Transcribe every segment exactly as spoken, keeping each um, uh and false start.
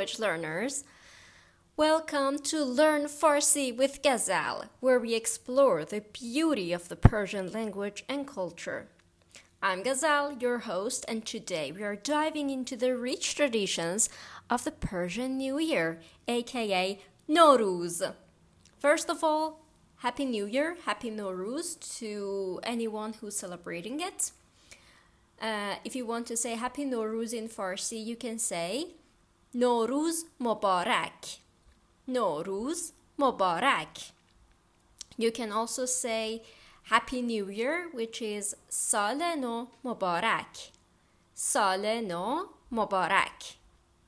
language learners. Welcome to Learn Farsi with Ghazal, where we explore the beauty of the Persian language and culture. I'm Ghazal, your host, and today we are diving into the rich traditions of the Persian New Year, aka Nowruz. First of all, Happy New Year, Happy Nowruz to anyone who's celebrating it. Uh, if you want to say Happy Nowruz in Farsi, you can say Nowruz Mubarak. Nowruz Mubarak. You can also say Happy New Year, which is Sal No Mubarak. Sal No Mubarak.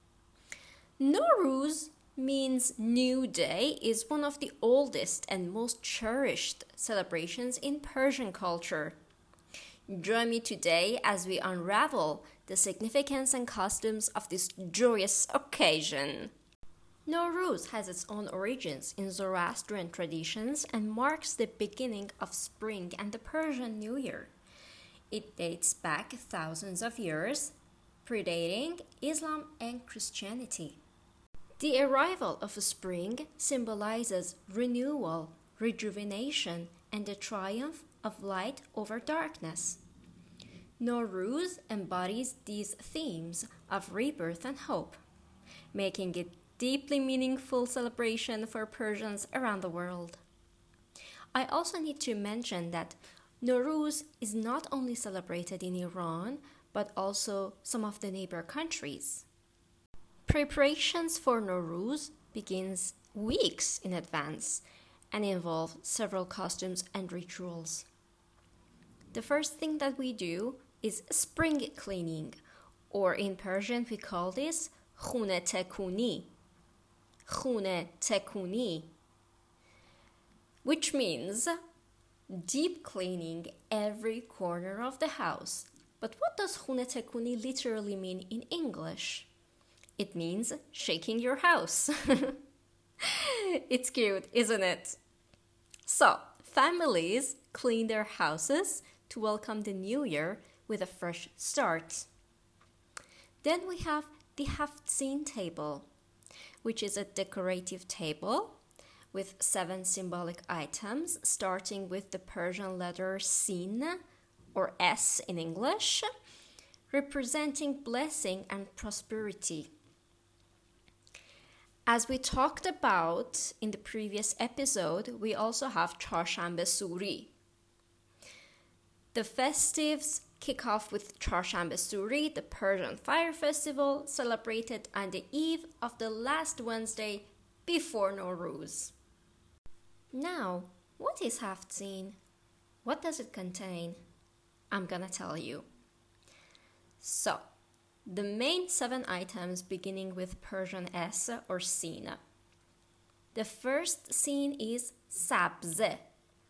Nowruz means New Day is one of the oldest and most cherished celebrations in Persian culture. Join me today as we unravel the significance and customs of this joyous occasion. Nowruz has its own origins in Zoroastrian traditions and marks the beginning of spring and the Persian New Year. It dates back thousands of years, predating Islam and Christianity. The arrival of spring symbolizes renewal, rejuvenation, and the triumph of light over darkness. Nowruz embodies these themes of rebirth and hope, making it deeply meaningful celebration for Persians around the world. I also need to mention that Nowruz is not only celebrated in Iran, but also some of the neighbor countries. Preparations for Nowruz begins weeks in advance and involve several costumes and rituals. The first thing that we do is spring cleaning, or in Persian we call this khune tekuni. Khune tekuni, which means deep cleaning every corner of the house. But what does khune tekuni literally mean in English? It means shaking your house. It's cute, isn't it? So, families clean their houses to welcome the new year with a fresh start. Then we have the Haftzin table, which is a decorative table with seven symbolic items, starting with the Persian letter Sin, or S in English, representing blessing and prosperity. As we talked about in the previous episode, we also have Charshanbe Suri. The festives kick off with Charshanbe Suri, the Persian fire festival, celebrated on the eve of the last Wednesday before Nowruz. Now, what is Haftzin? What does it contain? I'm gonna tell you. So, the main seven items beginning with Persian S or Sin. The first Sin is Sabze.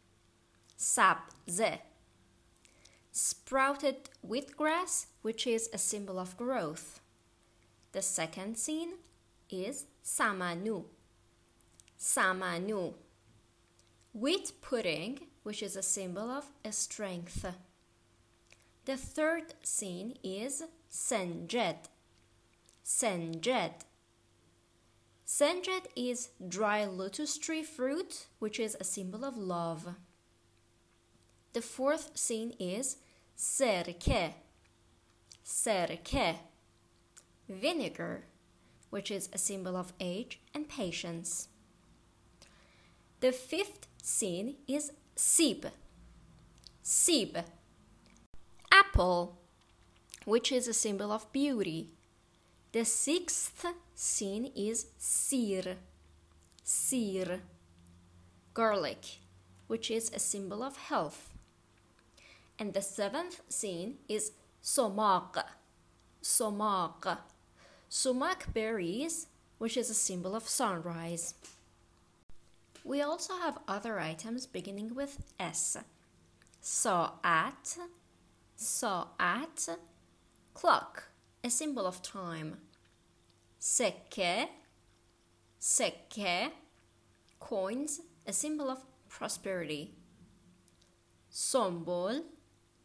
Sabze. Sprouted wheatgrass, which is a symbol of growth. The second Sin is Samanu. Samanu. Wheat pudding, which is a symbol of strength. The third Sin is Senjed. Senjed. Senjed is dry lotus tree fruit, which is a symbol of love. The fourth Sin is Serke. Serke. Vinegar, which is a symbol of age and patience. The fifth Sin is Sib. Sib. Apple, which is a symbol of beauty. The sixth Sin is Sir. Sir. Garlic, which is a symbol of health. And the seventh Sin is Somaq. Somaq. Sumac berries, which is a symbol of sunrise. We also have other items beginning with S. Sa'at. Sa'at. Clock, a symbol of time. Sekke. Sekke. Coins, a symbol of prosperity. Sombol.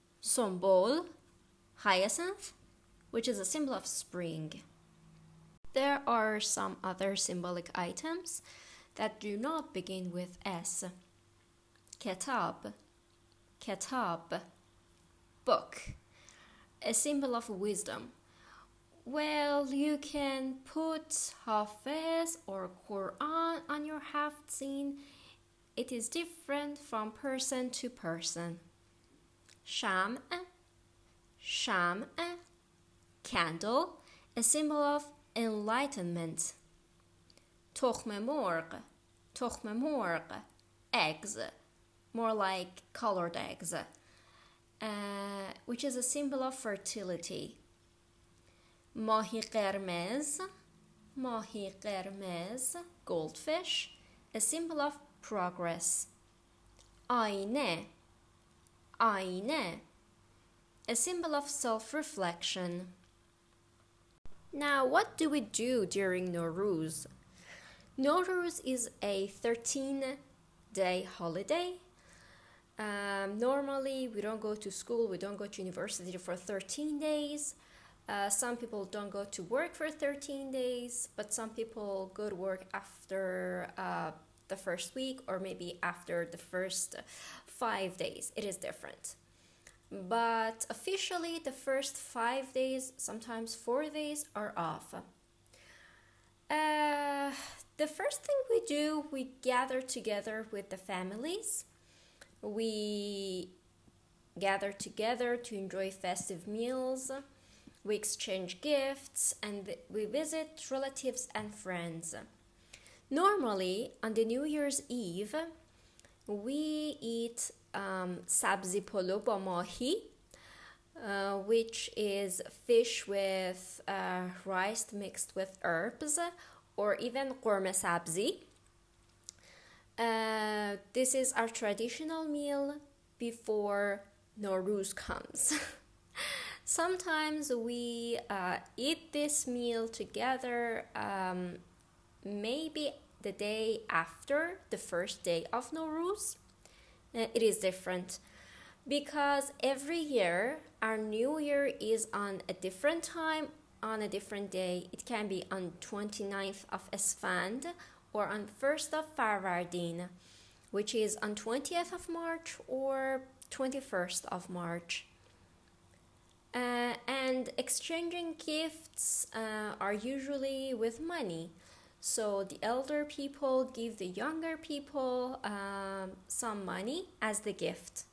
Sombol. Hyacinth, which is a symbol of spring. There are some other symbolic items that do not begin with S. Kitab, kitab, book, a symbol of wisdom. Well, you can put Hafiz or Quran on your haftzin. It is different from person to person. Sham, sham, candle, a symbol of enlightenment. تخم مرغ, تخم مرغ, eggs, more like colored eggs, uh, which is a symbol of fertility. ماهی قرمز, ماهی قرمز, goldfish, a symbol of progress. آینه, آینه, a symbol of self-reflection. Now, what do we do during Nowruz? Nowruz is a thirteen-day holiday. Um, normally, we don't go to school, we don't go to university for thirteen days. Uh, some people don't go to work for thirteen days, but some people go to work after uh, the first week or maybe after the first five days. It is different. But officially, the first five days, sometimes four days, are off. Uh, the first thing we do, we gather together with the families. We gather together to enjoy festive meals. We exchange gifts and we visit relatives and friends. Normally, on the New Year's Eve, we eat um, sabzi polo ba mahi, uh, which is fish with uh, rice mixed with herbs, or even qurma sabzi. Uh, this is our traditional meal before Nowruz comes. Sometimes we uh, eat this meal together, um, maybe the day after the first day of Nowruz. Uh, it is different because every year our new year is on a different time, on a different day. It can be on twenty-ninth of Esfand or on first of Farvardin, which is on twentieth of March or twenty-first of March. Uh, and exchanging gifts uh, are usually with money. So the elder people give the younger people um, some money as the gift.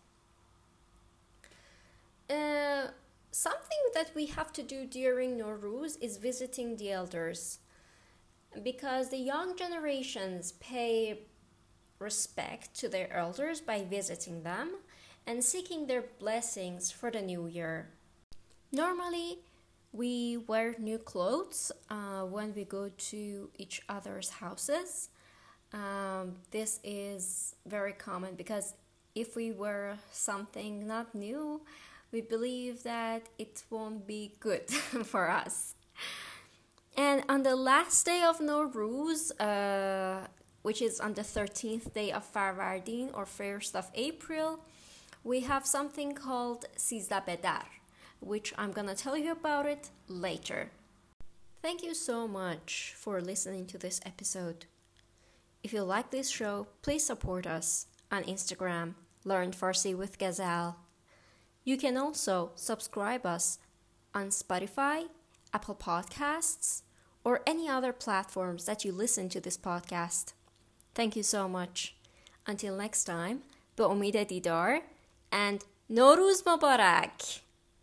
Uh, something that we have to do during Nowruz is visiting the elders, because the young generations pay respect to their elders by visiting them and seeking their blessings for the new year. Normally, we wear new clothes uh, when we go to each other's houses. Um, this is very common because if we wear something not new, we believe that it won't be good for us. And on the last day of Nowruz, uh, which is on the thirteenth day of Farvardin or first of April, we have something called Sizda Bedar, which I'm gonna tell you about it later. Thank you so much for listening to this episode. If you like this show, please support us on Instagram, Learn Farsi with Ghazal. You can also subscribe us on Spotify, Apple Podcasts, or any other platforms that you listen to this podcast. Thank you so much. Until next time, به امید دیدار and Nowruz Mubarak!